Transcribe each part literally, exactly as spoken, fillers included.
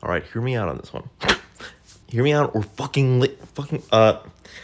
All right, hear me out on this one. Hear me out or fucking li- fucking uh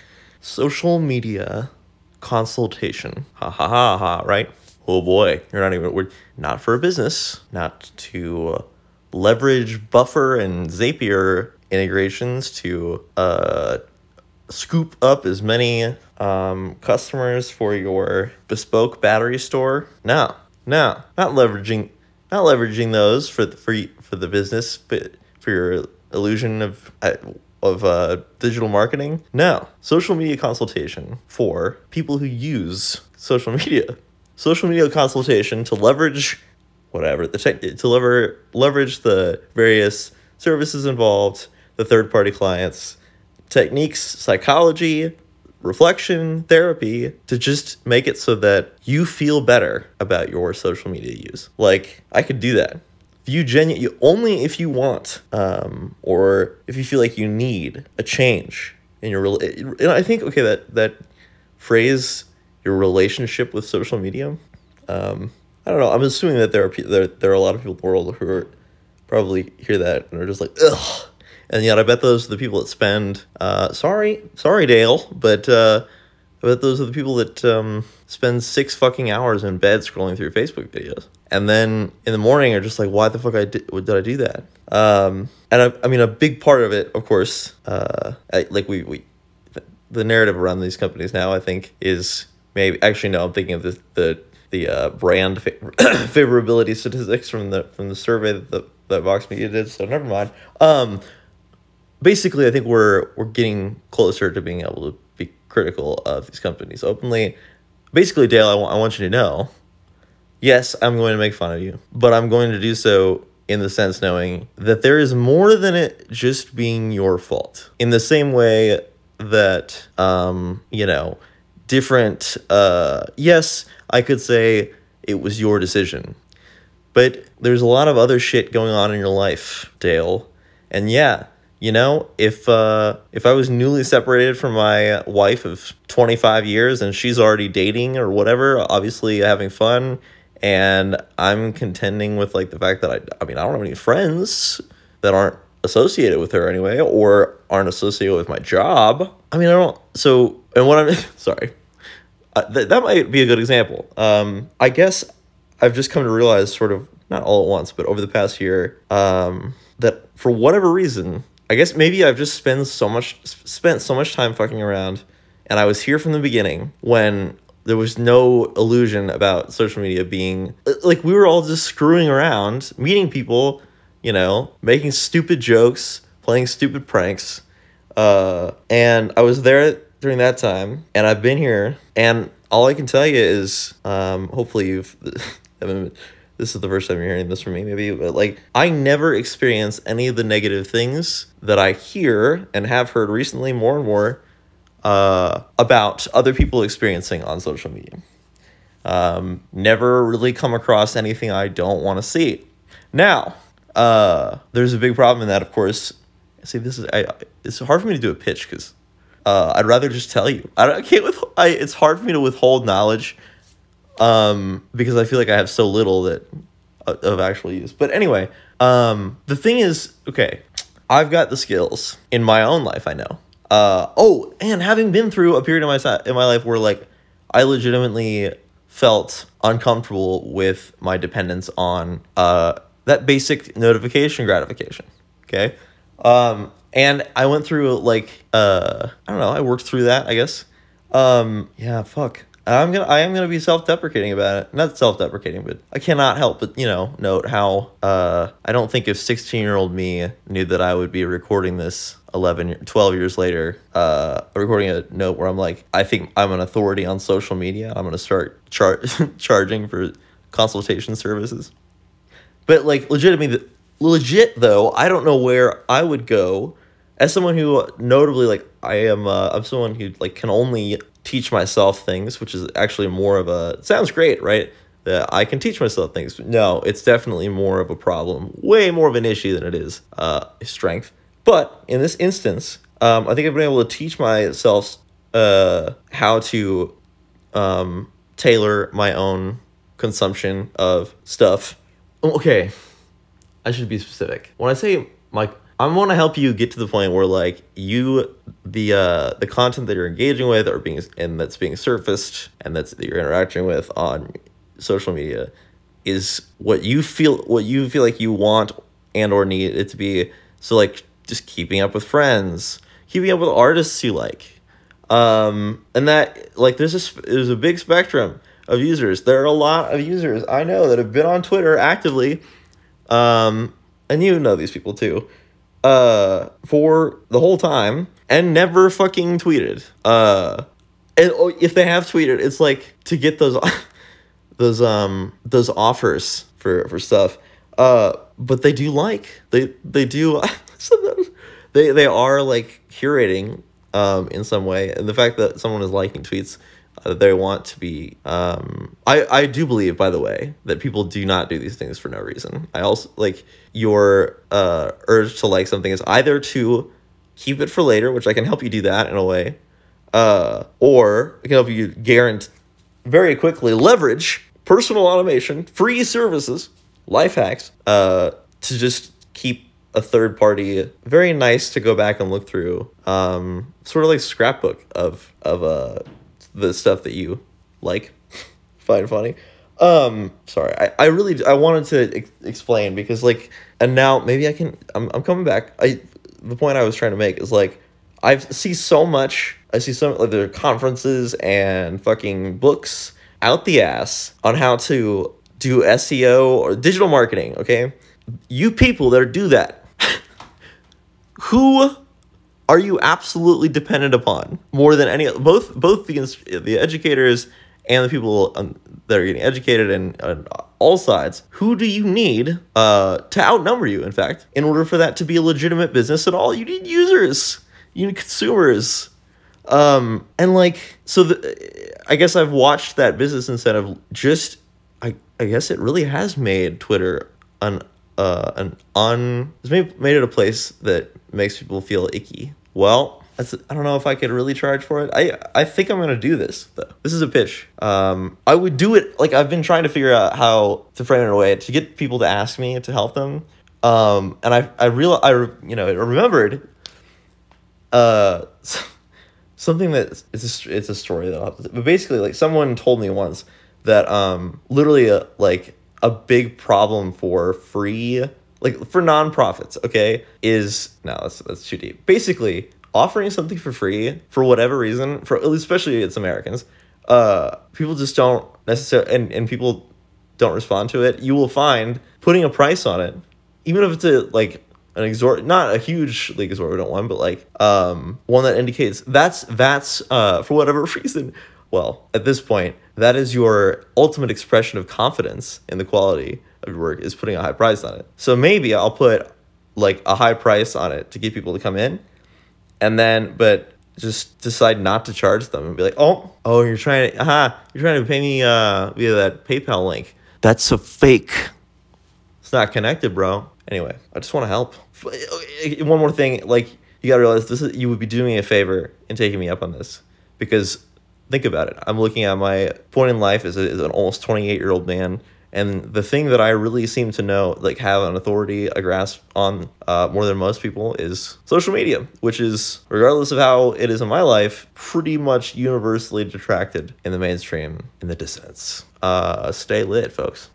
social media consultation. Ha ha ha ha, right? Oh boy, you're not even we're not for a business, not to leverage Buffer and Zapier integrations to uh scoop up as many um customers for your bespoke battery store. No, no, not leveraging not leveraging those for the, for for the business, but for your illusion of of uh, digital marketing. No, social media consultation for people who use social media. Social media consultation to leverage whatever the tech to lever leverage the various services involved, the third party clients, techniques, psychology, reflection, therapy to just make it so that you feel better about your social media use. Like I could do that. If you genu- you only if you want, um, or if you feel like you need a change in your rel- and I think okay that that phrase, your relationship with social media. Um, I don't know. I'm assuming that there are pe- there there are a lot of people in the world who are probably hear that and are just like ugh. And yet I bet those are the people that spend. Uh, sorry, sorry, Dale, but uh, I bet those are the people that um, spend six fucking hours in bed scrolling through Facebook videos, and then in the morning are just like, why the fuck I did? Did I do that? Um, and I, I mean, a big part of it, of course, uh, I, like we we, the narrative around these companies now, I think, is maybe actually no, I'm thinking of the the the uh, brand fa- favorability statistics from the from the survey that the, that Vox Media did. So never mind. Um, basically, I think we're we're getting closer to being able to be critical of these companies openly. Basically, Dale, I, w- I want you to know, yes, I'm going to make fun of you, but I'm going to do so in the sense knowing that there is more than it just being your fault. In the same way that, um, you know, different, uh, yes, I could say it was your decision, but there's a lot of other shit going on in your life, Dale. And yeah, you know, if uh, if I was newly separated from my wife of twenty-five years and she's already dating or whatever, obviously having fun, and I'm contending with like the fact that I, I mean, I don't have any friends that aren't associated with her anyway, or aren't associated with my job. I mean, I don't. So, and what I'm sorry, uh, th- that might be a good example. Um, I guess I've just come to realize, sort of not all at once, but over the past year, um, that for whatever reason, I guess maybe I've just spent so much spent so much time fucking around, and I was here from the beginning when there was no illusion about social media being like we were all just screwing around, meeting people, you know, making stupid jokes, playing stupid pranks, uh, and I was there during that time, and I've been here, and all I can tell you is, um, hopefully you've. I mean, this is the first time you're hearing this from me, maybe, but like, I never experience any of the negative things that I hear and have heard recently more and more uh, about other people experiencing on social media. Um, never really come across anything I don't want to see. Now, uh, there's a big problem in that, of course. See, this is, I, it's hard for me to do a pitch because uh, I'd rather just tell you. I, don't, I can't, with, I, it's hard for me to withhold knowledge um, because I feel like I have so little that uh, of actual use. But anyway, um, the thing is, okay, I've got the skills in my own life, I know. Uh, oh, and having been through a period of my si- in my life where like I legitimately felt uncomfortable with my dependence on uh, that basic notification gratification. Okay, um, and I went through like uh, I don't know, I worked through that, I guess. Um, yeah, fuck. I'm gonna I am gonna be self-deprecating about it. Not self-deprecating, but I cannot help but, you know, note how uh I don't think if sixteen-year-old me knew that I would be recording this eleven, twelve years later, uh recording a note where I'm like, I think I'm an authority on social media. I'm gonna start char- charging for consultation services. But like legitimately, legit though, I don't know where I would go as someone who notably like I am. Uh, I'm someone who like can only teach myself things, which is actually more of a, it sounds great, right? That I can teach myself things. No, it's definitely more of a problem, way more of an issue than it is uh, a strength. But in this instance, um, I think I've been able to teach myself uh, how to um, tailor my own consumption of stuff. Okay, I should be specific. When I say Like, I want to help you get to the point where like you the uh the content that you're engaging with or being and that's being surfaced and that's that you're interacting with on social media is what you feel what you feel like you want and or need it to be. So like just keeping up with friends, keeping up with artists you like, um and that like there's a there's a big spectrum of users. There are a lot of users I know that have been on Twitter actively, um and you know these people too, uh for the whole time and never fucking tweeted. Uh and if they have tweeted, it's like to get those those um those offers for for stuff. Uh but they do like they they do sometimes they they are like curating um in some way, and the fact that someone is liking tweets uh, they want to be um I I do believe, by the way, that people do not do these things for no reason. I also like your uh urge to like something is either to keep it for later, which I can help you do that in a way, uh or I can help you guarantee very quickly leverage personal automation, free services, life hacks, uh, to just keep a third party very nice to go back and look through, um, sort of like scrapbook of of uh the stuff that you like, find funny. Um, sorry, I, I really I wanted to ex- explain because like, and now maybe I can I'm I'm coming back. I the point I was trying to make is like I see so much. I see some like there are conferences and fucking books out the ass on how to do S E O or digital marketing, okay? You people that do that, who are you absolutely dependent upon more than any, both both the the educators and the people um, that are getting educated and on all sides, who do you need uh, to outnumber you, in fact, in order for that to be a legitimate business at all? You need users, you need consumers. Um, and like, so the, I guess I've watched that business incentive just, I, I guess it really has made Twitter an, uh, an un, it's made, made it a place that makes people feel icky. Well, that's, I don't know if I could really charge for it. I, I think I'm going to do this though. This is a pitch. Um, I would do it. Like I've been trying to figure out how to frame it in a way to get people to ask me to help them. Um, and I, I real, I, you know, I remembered, uh, something that it's a, it's a story that I'll have to, but basically like someone told me once that um literally a, like a big problem for free, like for nonprofits, okay, is no that's that's too deep. Basically, offering something for free for whatever reason, for especially it's Americans, uh people just don't necessarily, and, and people don't respond to it. You will find putting a price on it, even if it's a like an exort, not a hugely exorbitant one, but like um one that indicates that's that's uh for whatever reason. Well, at this point, that is your ultimate expression of confidence in the quality of your work, is putting a high price on it. So maybe I'll put like a high price on it to get people to come in, and then but just decide not to charge them and be like, oh, oh, you're trying to, aha, you're trying to pay me uh via that PayPal link. That's a fake. It's not connected, bro. Anyway, I just want to help. One more thing, like you gotta realize this is, you would be doing me a favor in taking me up on this, because think about it. I'm looking at my point in life as, a, as an almost twenty-eight year old man, and the thing that I really seem to know, like have an authority, a grasp on uh, more than most people, is social media, which is, regardless of how it is in my life, pretty much universally detracted in the mainstream, in the dissonance. Uh, stay lit, folks.